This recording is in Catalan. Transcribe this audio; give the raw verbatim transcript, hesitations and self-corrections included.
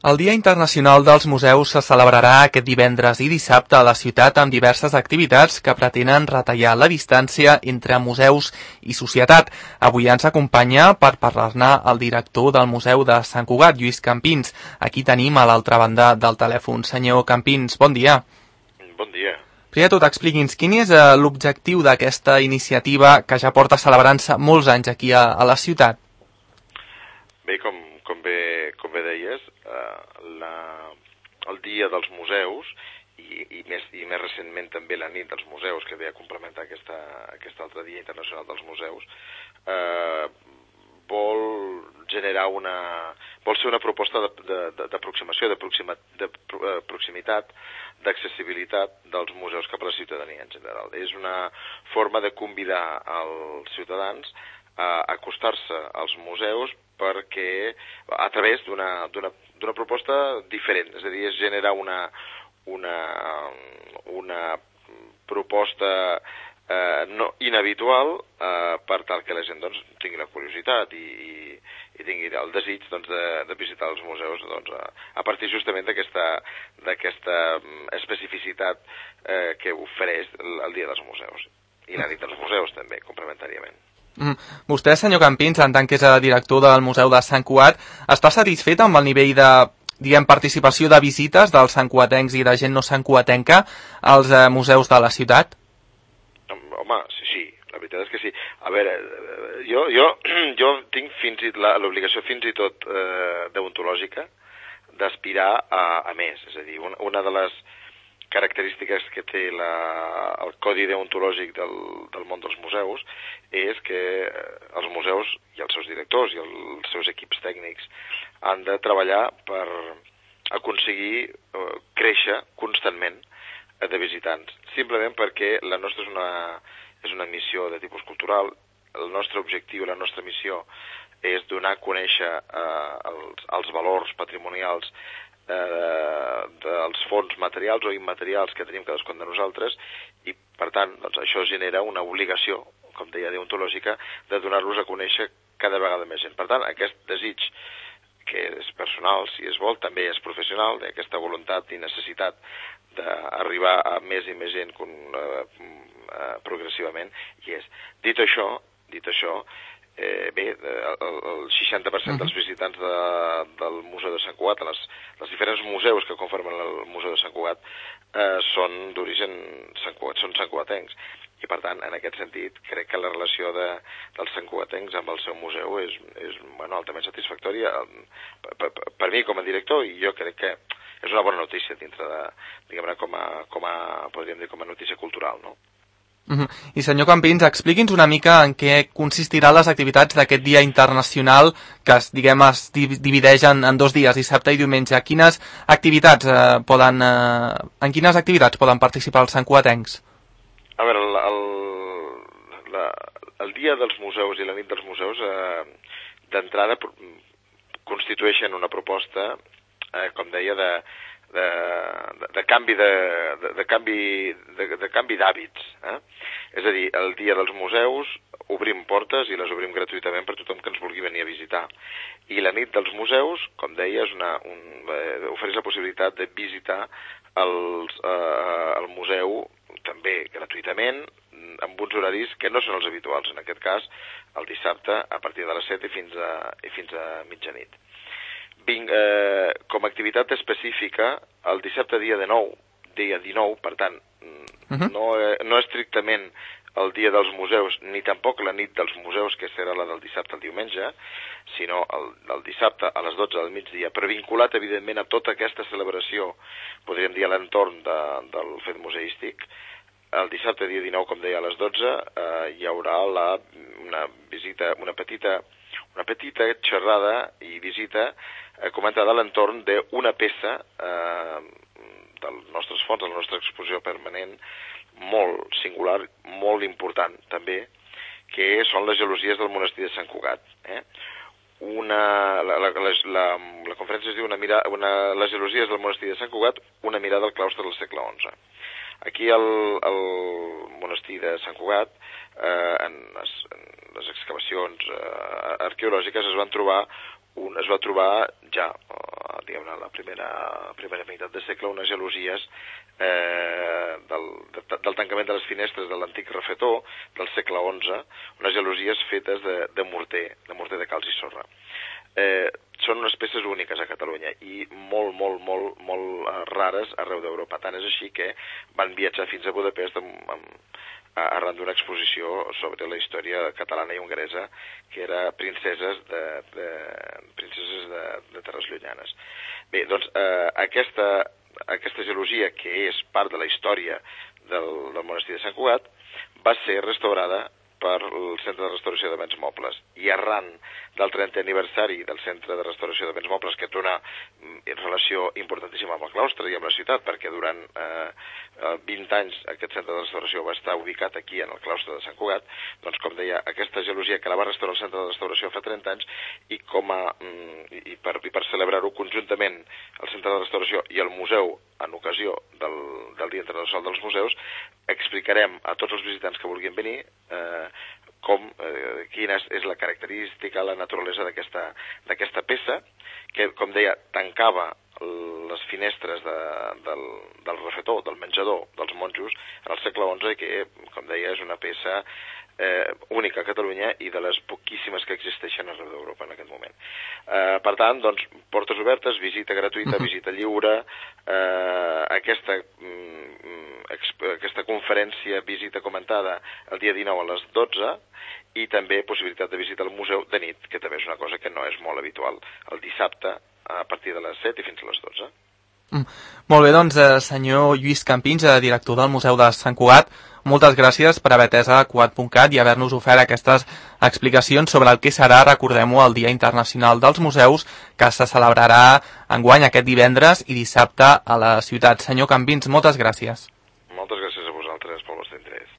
El Dia Internacional dels Museus se celebrarà aquest divendres i dissabte a la ciutat amb diverses activitats que pretenen retallar la distància entre museus i societat. Avui ens acompanya per parlar-ne el director del Museu de Sant Cugat, Lluís Campins. Aquí tenim a l'altra banda del telèfon. Senyor Campins, bon dia. Bon dia. Primer de tot, expliqui'ns quin és l'objectiu d'aquesta iniciativa que ja porta celebrant-se molts anys aquí a, a la ciutat. Bé, com, com, bé, com bé deies, eh, la, el Dia dels Museus i, i, més, i més recentment també la Nit dels Museus, que ve a complementar aquesta, aquest altre Dia Internacional dels Museus, eh, vol generar una... vol ser una proposta d'aproximació, de, de, de, de, de proximitat, d'accessibilitat dels museus cap a la ciutadania en general. És una forma de convidar els ciutadans a acostar-se als museus perquè a través d'una d'una proposta diferent, és a dir, és generar una una una proposta eh, no inhabitual eh, per tal que la gent doncs tingui la curiositat i, i, i tingui el desig doncs, de, de visitar els museus doncs, a, a partir justament d'aquesta d'aquesta especificitat eh, que ofereix el, el Dia dels Museus i la Nit dels Museus també, complementàriament. Mm. Vostè, senyor Campins, en tant que és director del Museu de Sant Cugat, està satisfet amb el nivell de, diguem, participació de visites dels santcugatencs i de gent no santcugatenca als eh, museus de la ciutat? Home, sí, sí, la veritat és que sí. A veure, jo, jo, jo tinc fins i l'obligació fins i tot eh, deontològica d'aspirar a, a més. És a dir, una, una de les característiques que té la, el codi deontològic del, del món dels museus és que els museus i els seus directors i els seus equips tècnics han de treballar per aconseguir eh, créixer constantment de visitants, simplement perquè la nostra és una, és una missió de tipus cultural. El nostre objectiu, la nostra missió és donar a conèixer eh, els, els valors patrimonials eh, dels fons materials o immaterials que tenim cadascun de nosaltres i, per tant, doncs, això genera una obligació, com deia, deontològica, de donar-los a conèixer cada vegada més gent. Per tant, aquest desig, que és personal, si es vol, també és professional, d'aquesta voluntat i necessitat d'arribar a més i més gent con, eh, eh, progressivament, i és. Dit això, dit això, eh, bé, el, el seixanta per cent dels visitants de, del Museu de Sant Cugat, les, els diferents museus que conformen el Museu de Sant Cugat, eh, són d'origen Sant Cugat, són santcugatencs. I, per tant, en aquest sentit, crec que la relació de, dels santcugatencs amb el seu museu és, és bueno, altament satisfactòria per, per, per mi com a director, i jo crec que és una bona notícia dintre de, diguem-ne, com a, com a, podríem dir, com a notícia cultural, no? Uh-huh. I, senyor Campins, expliqui'ns una mica en què consistiran les activitats d'aquest Dia Internacional que, es, diguem, es divideix en, en dos dies, dissabte i diumenge. Quines activitats eh, poden, eh, en quines activitats poden participar els santcugatencs? A veure, el, el, la, el Dia dels Museus i la Nit dels Museus eh, d'entrada constitueixen una proposta, eh, com deia, de, de, de, de canvi de, de, de canvi de, de canvi d'hàbits. Eh? És a dir, el Dia dels Museus obrim portes i les obrim gratuïtament per tothom que ens vulgui venir a visitar. I la Nit dels Museus, com deia, és una, un, eh, ofereix la possibilitat de visitar els, eh, el museu també gratuïtament, amb uns horaris que no són els habituals, en aquest cas, el dissabte a partir de les set i fins a, i fins a mitjanit. Vinc, eh, com a activitat específica, el dissabte dia dinou, dia dinou, per tant, uh-huh. no, eh, no estrictament el dia dels museus, ni tampoc la nit dels museus, que serà la del dissabte al diumenge, sinó el, el dissabte a les dotze del migdia, però vinculat, evidentment, a tota aquesta celebració, podríem dir a l'entorn de, del fet museístic. El dissabte, dia dinou, com deia, a les dotze, eh, hi haurà la, una visita, una petita, una petita xerrada i visita eh, comentada a l'entorn d'una peça eh, dels nostres fons, de la nostra exposició permanent, molt singular, molt important també, que són les gelosies del monestir de Sant Cugat. Eh? Una, la, la, la, la, la conferència es diu una mira, una, les gelosies del monestir de Sant Cugat, una mirada al claustre del segle onze. Aquí al, al monestir de Sant Cugat, eh, en, les, en les excavacions eh, arqueològiques es van trobar un, es va trobar ja, diguem-ne, a la primera, primera meitat de segle, unes gelosies eh, del, de, del tancament de les finestres de l'antic refetó del segle onze, unes gelosies fetes de, de morter, de morter de calç i sorra. Eh, són unes peces úniques a Catalunya i molt, molt, molt, molt uh, rares arreu d'Europa. Tant és així que van viatjar fins a Budapest amb, amb, arran d'una exposició sobre la història catalana i hongaresa, que era princeses de, de, princeses de, de terres llunyanes. Bé, doncs eh, aquesta, aquesta gelosia, que és part de la història del, del monestir de Sant Cugat, va ser restaurada per el Centre de Restauració de Béns Mobles. I arran del trentè aniversari del Centre de Restauració de Béns Mobles, que té una relació importantíssima amb el claustre i amb la ciutat, perquè durant eh, vint anys aquest centre de restauració va estar ubicat aquí en el claustre de Sant Cugat, doncs com deia, aquesta gelosia que la va restaurar el Centre de Restauració fa trenta anys, i, com a, i, per, i per celebrar-ho conjuntament el Centre de Restauració i el museu en ocasió del, del Dia Internacional dels Museus, explicarem a tots els visitants que vulguin venir eh, com, eh, quina és, és la característica, la naturalesa d'aquesta d'aquesta peça, que, com deia, tancava les finestres de, del, del refetó, del menjador dels monjos en el segle onze, i que, com deia, és una peça eh, única a Catalunya i de les poquíssimes que existeixen arreu d'Europa en aquest moment. Eh, per tant, doncs, portes obertes, visita gratuïta, visita lliure, eh, aquesta, mm, aquesta conferència, visita comentada el dia dinou a les dotze, i també possibilitat de visita al museu de nit, que també és una cosa que no és molt habitual, el dissabte a partir de les set i fins a les dotze. Mm. Molt bé, doncs, eh, senyor Lluís Campins, eh, director del Museu de Sant Cugat, moltes gràcies per haver atès a Cugat punt cat i haver-nos ofert aquestes explicacions sobre el que serà, recordem-ho, el Dia Internacional dels Museus, que se celebrarà enguany aquest divendres i dissabte a la ciutat. Senyor Campins, moltes gràcies. Moltes gràcies a vosaltres pel vostre interès.